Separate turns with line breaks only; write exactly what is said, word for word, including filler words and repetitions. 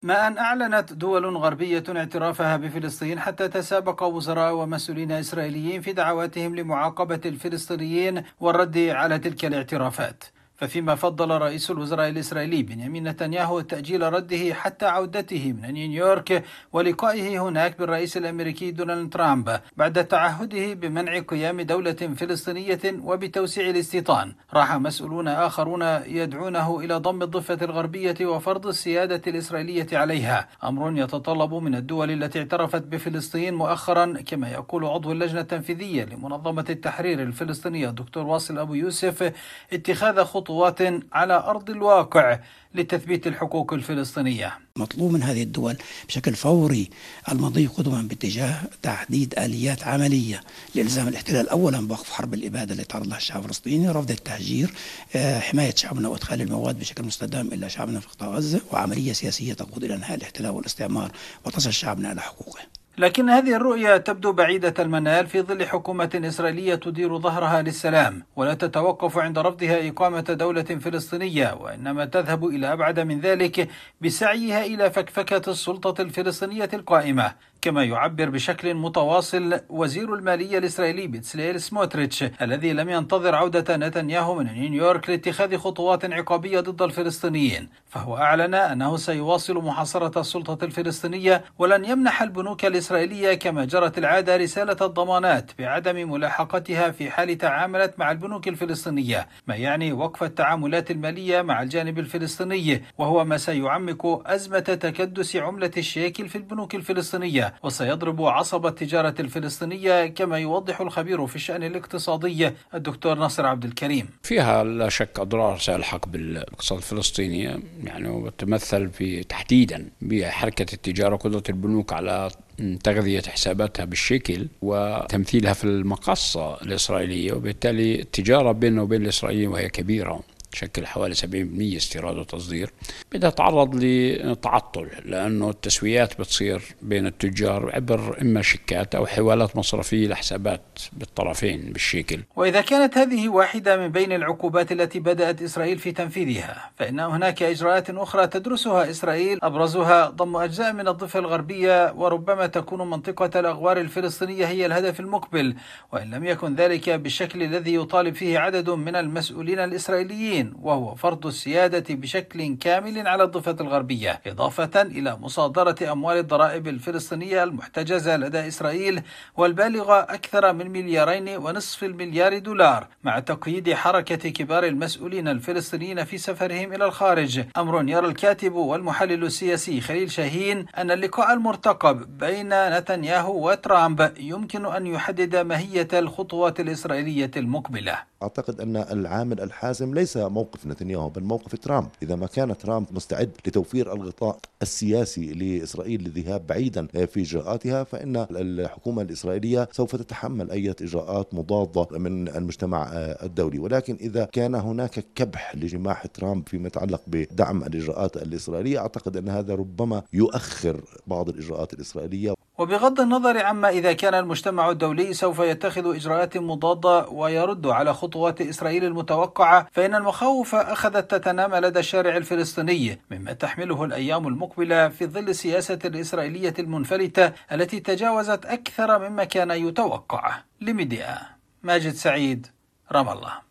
ما أن أعلنت دول غربية اعترافها بفلسطين، حتى تسابق وزراء ومسؤولين إسرائيليين في دعواتهم لمعاقبة الفلسطينيين والرد على تلك الاعترافات. ففيما فضل رئيس الوزراء الإسرائيلي بنيامين نتنياهو تأجيل رده حتى عودته من نيويورك ولقائه هناك بالرئيس الأمريكي دونالد ترامب بعد تعهده بمنع قيام دولة فلسطينية وبتوسيع الاستيطان، راح مسؤولون آخرون يدعونه إلى ضم الضفة الغربية وفرض السيادة الإسرائيلية عليها، أمر يتطلب من الدول التي اعترفت بفلسطين مؤخرا، كما يقول عضو اللجنة التنفيذية لمنظمة التحرير الفلسطينية الدكتور واصل أبو يوسف، اتخاذ خطوات على أرض الواقع لتثبيت الحقوق الفلسطينية.
مطلوب من هذه الدول بشكل فوري المضي قدما باتجاه تحديد آليات عملية لإلزام الاحتلال أولا بوقف حرب الإبادة اللي تعرض لها الشعب الفلسطيني، رفض التهجير، حماية شعبنا وإدخال المواد بشكل مستدام إلى شعبنا في قطاع غزة، وعملية سياسية تقود إلى انهاء الاحتلال والاستعمار وتصل شعبنا على حقوقه.
لكن هذه الرؤية تبدو بعيدة المنال في ظل حكومة إسرائيلية تدير ظهرها للسلام، ولا تتوقف عند رفضها إقامة دولة فلسطينية، وإنما تذهب إلى أبعد من ذلك بسعيها إلى فكفكة السلطة الفلسطينية القائمة، كما يعبر بشكل متواصل وزير المالية الإسرائيلي بتسليل سموتريتش الذي لم ينتظر عودة نتنياهو من نيويورك لاتخاذ خطوات عقابية ضد الفلسطينيين، فهو أعلن أنه سيواصل محاصرة السلطة الفلسطينية ولن يمنح البنوك الإسرائيلية كما جرت العادة رسالة الضمانات بعدم ملاحقتها في حال تعاملت مع البنوك الفلسطينية، ما يعني وقف التعاملات المالية مع الجانب الفلسطيني، وهو ما سيعمق أزمة تكدس عملة الشيكل في البنوك الفلسطينية وسيضرب عصب التجارة الفلسطينية، كما يوضح الخبير في الشأن الاقتصادي الدكتور ناصر عبد الكريم.
فيها لا شك أضرار سيلحق بالاقتصاد الفلسطيني، يعني وتمثل في تحديدا بحركة التجارة وقدرة البنوك على تغذية حساباتها بالشيكل وتمثيلها في المقاصة الإسرائيلية، وبالتالي التجارة بيننا وبين الإسرائيليين وهي كبيرة تشكل حوالي سبعين بالمئة استيراد وتصدير بدها تتعرض لتعطل، لأنه التسويات بتصير بين التجار عبر إما شيكات أو حوالات مصرفية لحسابات بالطرفين بالشيكل.
وإذا كانت هذه واحدة من بين العقوبات التي بدأت إسرائيل في تنفيذها، فإن هناك إجراءات أخرى تدرسها إسرائيل، أبرزها ضم أجزاء من الضفة الغربية، وربما تكون منطقة الأغوار الفلسطينية هي الهدف المقبل، وإن لم يكن ذلك بالشكل الذي يطالب فيه عدد من المسؤولين الإسرائيليين، وهو فرض السيادة بشكل كامل على الضفة الغربية، إضافة إلى مصادرة أموال الضرائب الفلسطينية المحتجزة لدى إسرائيل والبالغة أكثر من مليارين ونصف المليار دولار، مع تقييد حركة كبار المسؤولين الفلسطينيين في سفرهم إلى الخارج، أمر يرى الكاتب والمحلل السياسي خليل شاهين أن اللقاء المرتقب بين نتنياهو وترامب يمكن أن يحدد ماهية الخطوات الإسرائيلية المقبلة.
أعتقد أن العامل الحازم ليس موقف نتنياهو بل موقف ترامب. إذا ما كان ترامب مستعد لتوفير الغطاء السياسي لإسرائيل للذهاب بعيدا في إجراءاتها، فإن الحكومة الإسرائيلية سوف تتحمل أي إجراءات مضادة من المجتمع الدولي. ولكن إذا كان هناك كبح لجماح ترامب فيما يتعلق بدعم الإجراءات الإسرائيلية، أعتقد أن هذا ربما يؤخر بعض الإجراءات الإسرائيلية.
وبغض النظر عما إذا كان المجتمع الدولي سوف يتخذ إجراءات مضادة ويرد على خطوات إسرائيل المتوقعة، فإن المخاوف أخذت تتنامى لدى الشارع الفلسطيني مما تحمله الأيام المقبلة في ظل السياسة الإسرائيلية المنفلتة التي تجاوزت أكثر مما كان يتوقع. لميديا، ماجد سعيد، رام الله.